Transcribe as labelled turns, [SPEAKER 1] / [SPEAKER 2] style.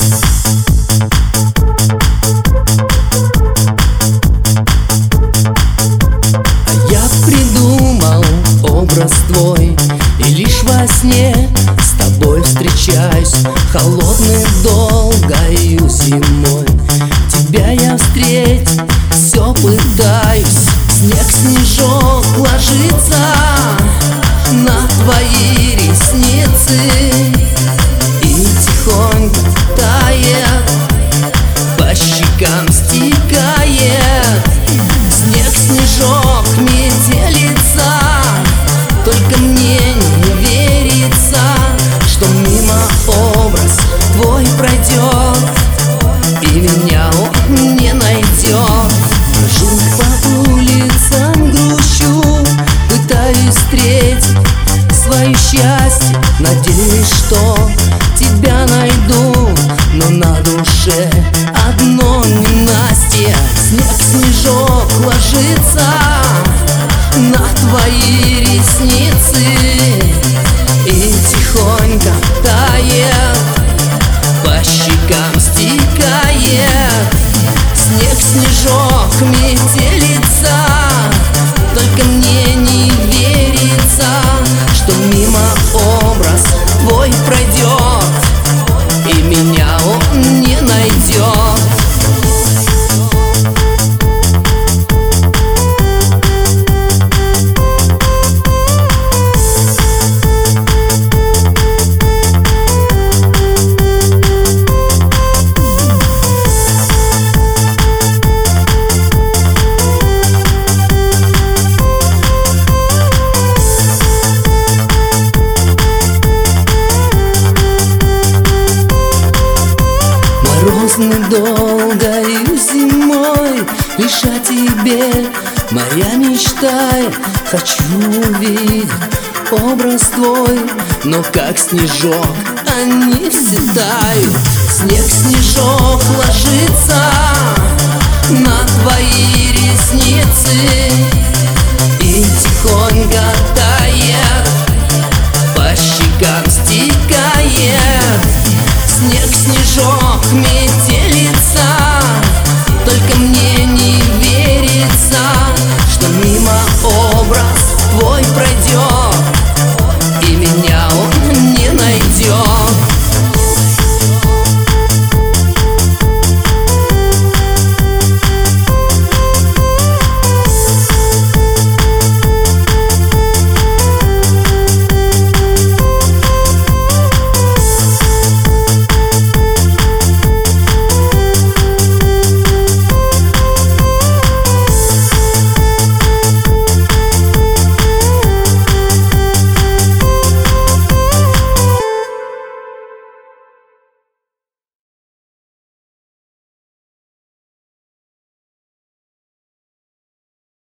[SPEAKER 1] Я придумал образ твой, и лишь во сне с тобой встречаюсь. Холодной долгою зимой тебя я встретить все пытаюсь. Снег, снежок ложится на твои ресницы и тихонько тает, по щекам стекает. Снег, снежок, метелица, только мне не верится, что мимо образ твой пройдет и меня он не найдет. Хожу по улицам, грущу, пытаюсь встретить свое счастье, надеюсь, что тебя найду, но на душе одно ненастье. Снег, снежок ложится на твои ресницы и тихонько тает, по щекам стекает. Снег, снежок, метелица, только мне не верится, что мимо образ твой пройдет и меня он не найдет. Морозной долгою зимой лишь о тебе моя мечта. Хочу увидеть образ твой, но как снежок они все тают. Снег, снежок ложится на твои ресницы и тихонько тает, по щекам стекает. Снег, снежок, метелица,